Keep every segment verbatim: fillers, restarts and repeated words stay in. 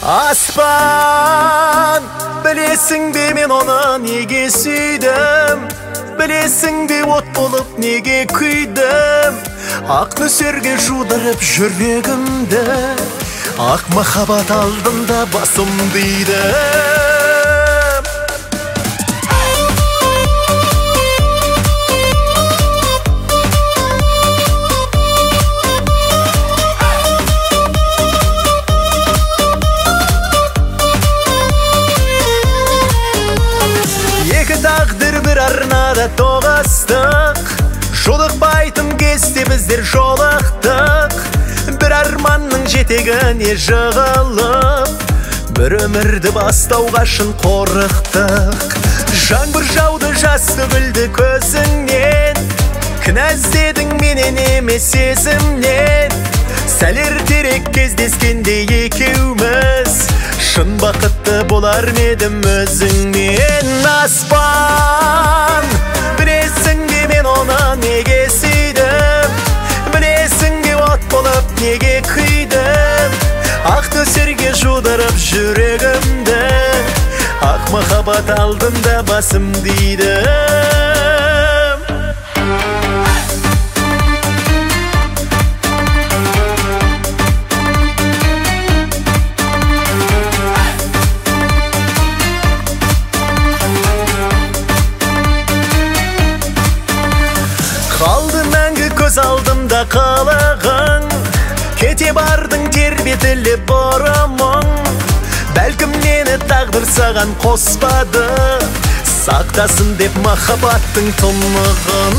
Аспан, білесің бе мен оны неге сүйдім? Білесің бе от болып неге күйдім? Ақ нөсерге жудырып жүрегімді, ақ махаббат алдында басым дейді. Тағдыр бір арнада тоғыстық, жолықпайтын кезде біздер жолықтық. Бір арманның жетегіне жығылып, бір өмірді бастауға шын қорықтық. Жаңбыр жауды жас төгілді көзіңнен, кінә іздедің менен емес сезімнен. Сәл ертерек кездескенде екеуміз, шын бақытты болар едім өзіңмен. Аспан, білесің бе мен оны неге сүйдім? Білесің бе от болып неге күйдім? Ақ нөсерге жудырып жүрегімді, ақ махаббат алдында басым дейді. Қалды мәңгі көз алдымда қылығың, кете бардың тербетіліп бұрымың. Бәлкім мені тағдыр саған қоспады, сақтасын деп махаббаттың тұнығын.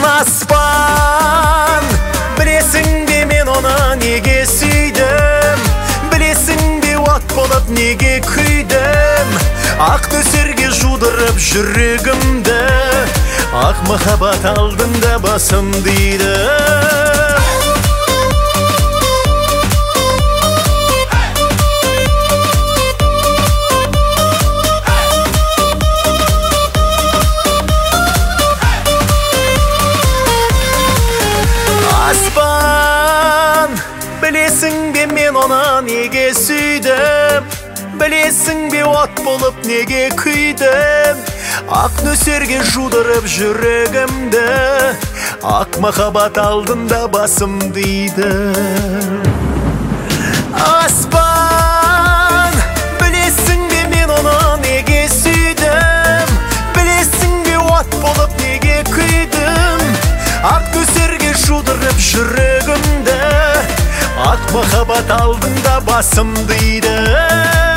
Аспан, білесің бе мен оны неге сүйдім? Білесің бе от болып неге күйдім? Ақ нөсерге жудырып жүрегімді, ақ махаббат алдында басым дейді. Аспан, білесің бе мен оны неге сүйдім? Білесің бе от болып неге күйдім? Ақ нөсерге жудырып жүрегімді, ақ махаббат алдында басым дейді. Аспан, білесің бе мен оны неге сүйдім? Білесің бе от болып неге күйдім? Ақ нөсерге жудырып жүрегімді, ақ махаббат алдында басым дейді.